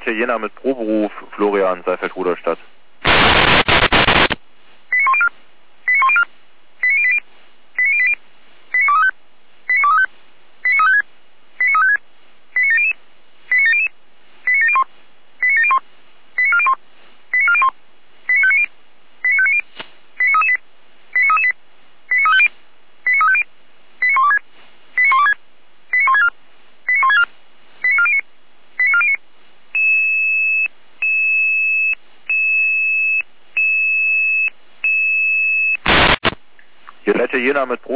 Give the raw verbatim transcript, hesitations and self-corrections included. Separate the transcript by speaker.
Speaker 1: Letter Jena mit Proberuf, Florian, Seifertruderstadt. Hier Letter Jena mit Proberuf.